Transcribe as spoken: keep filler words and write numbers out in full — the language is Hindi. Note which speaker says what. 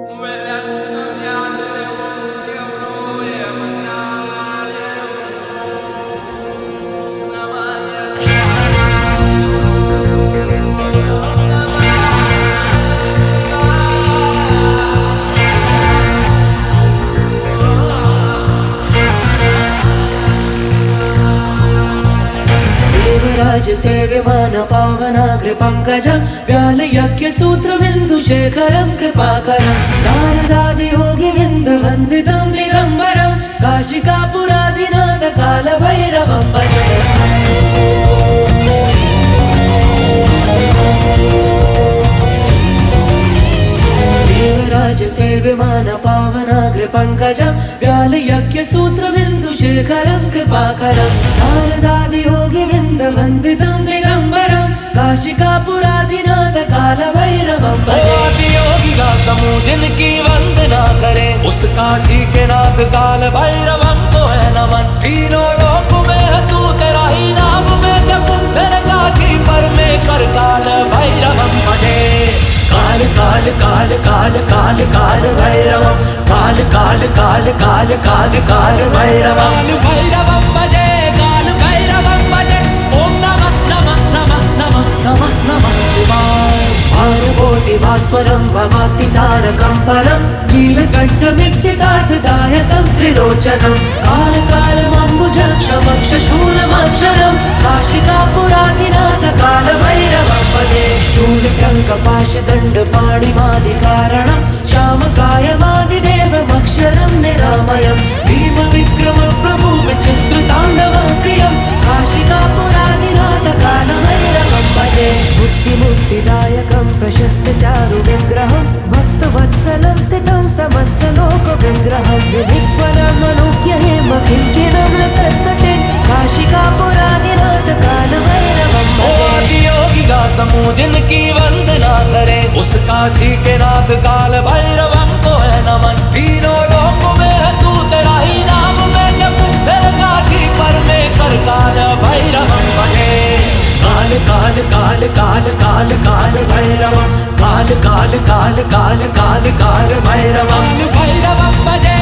Speaker 1: राज सेव्यमान पावनाग्र पंकजं व्यालयज्ञ सूत्र बिंदु शेखरं कृपाकरं नारदादि योगी वृंद वंदितं दिगंबरं काशिकापुरादिनाथ काल भैरवं भजे। देवराज सेव्यमान पावनाग्र पंकजं व्यालयज्ञ सूत्र बिंदु शेखरं कृपाकरं नारदादि योगी वृंद वंदितं दिगंबरं काशिकापुरादिनाथ काल भैरवं भजे।
Speaker 2: योगी का समूह जिनकी वंदना करे उस काशी के नाथ काल भैरवं को है नमन। तीनों लोक में है तू तेरा ही नाम में जप मेरे काशी परमेश्वर काल भैरवं भजे। काल काल काल काल काल काल भैरवं काल काल काल काल काल काल भैरवं भैरवं भजे काल भैरवं भजे। ओम नमः नमः नमः नमः नमः नमः शिवाय।
Speaker 1: भानुकोटि भास्वरं भवाब्धि तारकं परं नीलकण्ठमीप्सितार्थदायकं त्रिलोचनं कालकालमम्बुजक्षमक्ष शूलमक्षरं काशिकापुरादिनाथ काल भैरवं भजे। शूलटङ्कपाशदण्डपाणिमादिकारणं श्यामकायमादिदेवमक्षरं निरामयं भीमविक्रमप्रभु विचित्रताण्डवं प्रियं काशिकापुरादिनाथ काल भैरवं भजे। बुद्धिमुक्तिदायकं प्रशस्त चारु विग्रहं भक्तवत्सलं स्थितं समस्तलोक विग्रहं विनिक्वलमनुज्ञ हेम किङ्किणं लसत्कटे काशिकापुरादिनाथ काल भैरवं भजे।
Speaker 2: योगी का समूह जिनकी वंदना करे उस काशी के नाथ काल भैरवं को है नमन। तीनों लोक में है तू तेरा ही नाम में जप मेरे काशी परमेश्वर काल भैरवं भजे। काल काल काल काल काल काल भैरवं काल काल काल काल काल काल भैरवं भैरवं भजे।